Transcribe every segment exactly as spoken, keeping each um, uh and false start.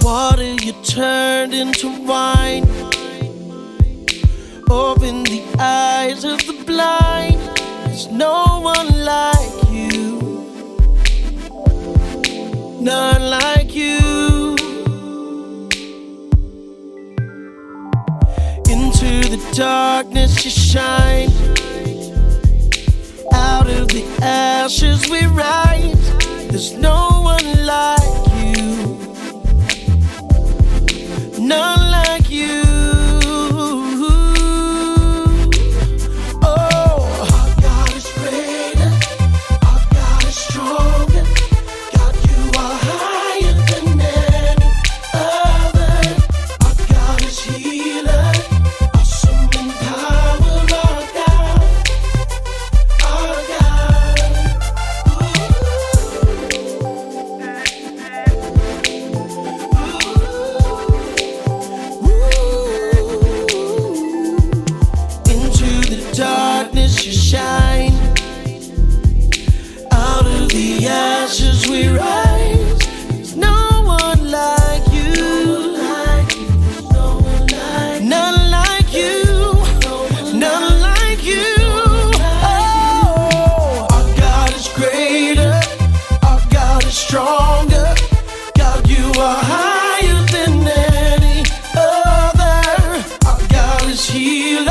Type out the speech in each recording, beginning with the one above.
Water you turned into wine. Open the eyes of the blind. There's no one like you, none like you. Into the darkness you shine. Out of the ashes we rise. There's no one like you, none like you. Darkness you shine. Out of the ashes we rise. There's no one like you, none like you, none like you. Oh, our God is greater, our God is stronger. God, you are higher than any other. Our God is healer.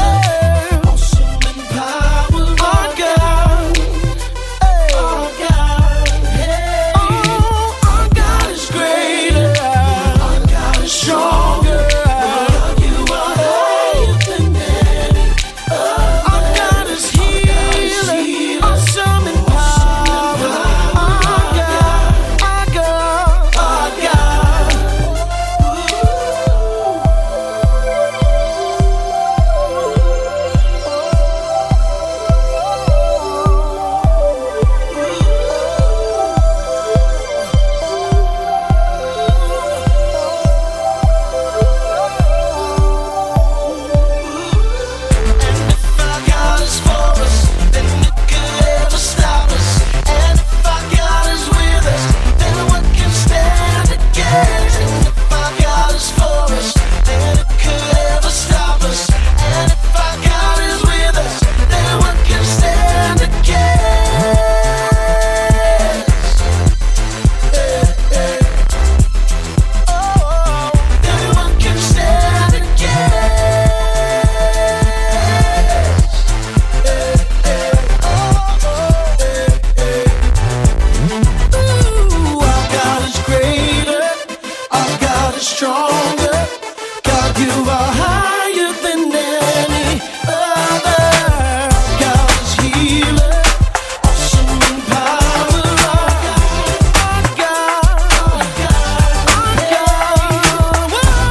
Stronger, God, you are higher than any other. God is healer, awesome in power. Our God, our God, our God,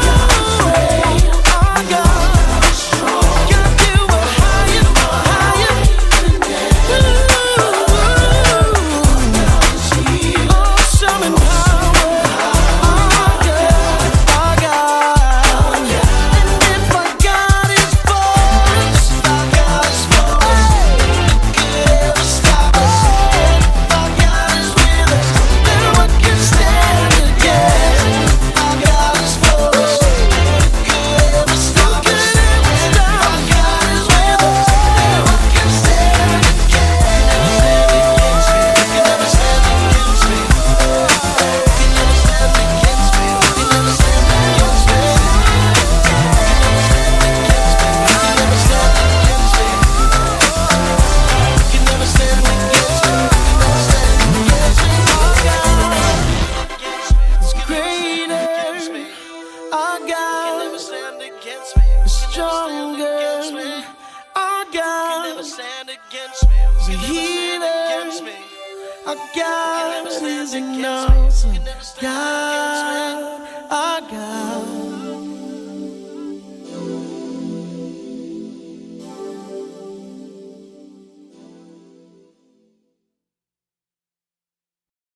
our God is strong. God, you are higher, higher than any other. God is healer, awesome in power. Stronger, our God is a healer. Our God is an awesome God.